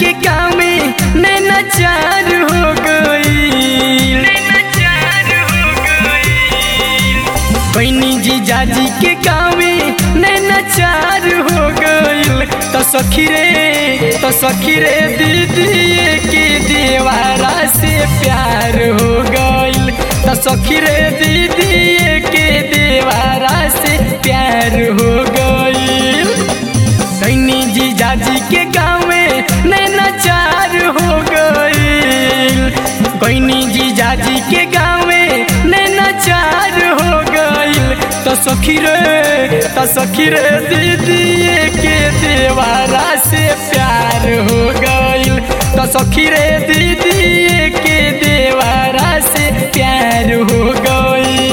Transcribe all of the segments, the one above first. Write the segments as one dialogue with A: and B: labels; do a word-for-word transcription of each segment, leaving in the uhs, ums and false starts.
A: के गाँव में नैना चार हो गई। बहनी जीजा जी के गाँव में नैना चार हो गई। तो सखी रे तो सखी रे दीदी के देवारा से प्यार हो गई। तो सखी रे दीदी के देवारा से प्यार हो गई। बहनी जीजा जी के गाँव में नैना चार हो गई। बहनी जीजा जी के गाँव में नैना चार हो गई। तो सखी रे तो सखी रे दीदी के देवारा से प्यार हो गई। तो सखी रे दीदी के देवारा से प्यार हो गई।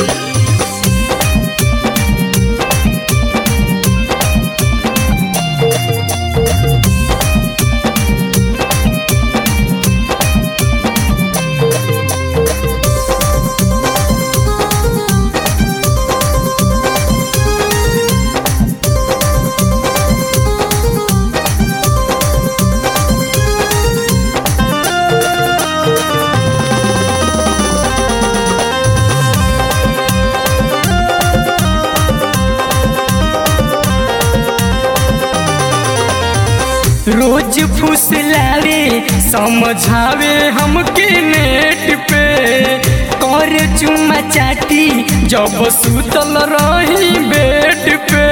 A: रोज फुसलावे समझावे हमके नेट पे, कर चुमा चाटी जब सुतल रही बेड पे।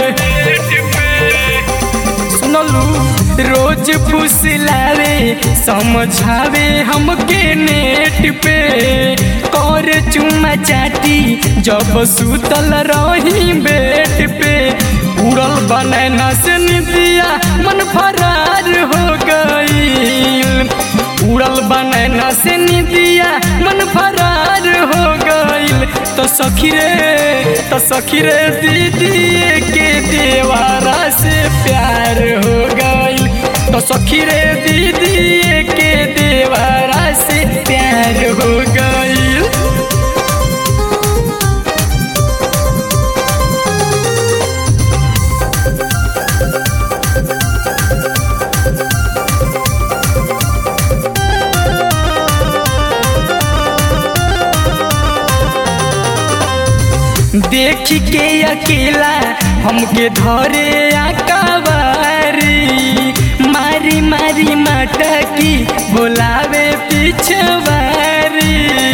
A: सुनलू रोज फुसलावे समझावे हमके नेट पे, कर चुमा चाटी जब सुतल रही बेड पे। उड़ल बनैना से निदिया मन फरार हो गई। उड़ल बनैना से निदिया मन फरार हो गई। तो सखी रे तो सखी रे दीदी के देवारा से प्यार हो गई। तो सखी रे दीदी के देवारा से प्यार हो गई। देख के अकेला हमके धरे आकावारी, मारी मारी मटकी बोलावे पिछवारी।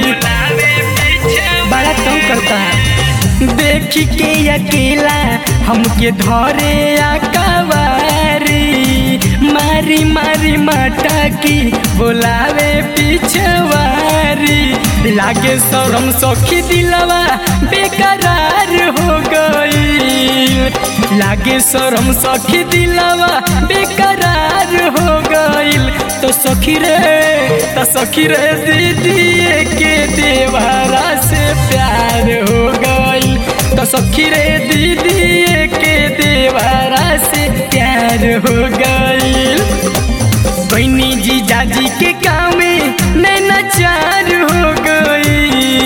A: बड़ा तंग करता है। देख के अकेला हमके धरे आकावारी, मारी मारी मटकी बोलावे पिछवारी। लागे शरम सखी दिलवा बेकरार हो गई। लागे शरम सखी दिलवा बेकरार हो गई। तो सखी रे तो सखी रे दीदी के देवारा से प्यार हो गई। तो सखी रे दीदी के देवारा से प्यार हो गई। बहनी जीजा जी के गाँव में नैना चार हो गई।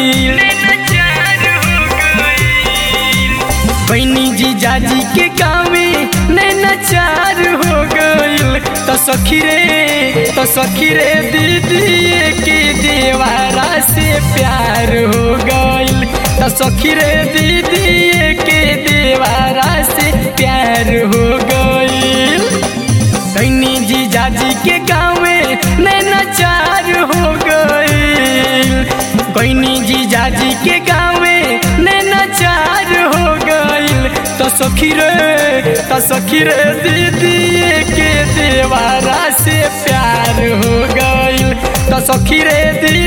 A: बहनी जीजा जी के गाँव में नैना चार हो गई। तो सखी रे तो सखी रे दीदी के देवारा से प्यार हो गई। तो सखी रे दीदी के देवारा से प्यार हो गई। बहनी जीजा जी के गाँव में नैना चार हो गई। बहनी जीजा जी के गाँव में नैना चार हो गई। तो सखी रे तो सखी रे दीदी के देवारा से प्यार हो गई। तो सखी रे दीदी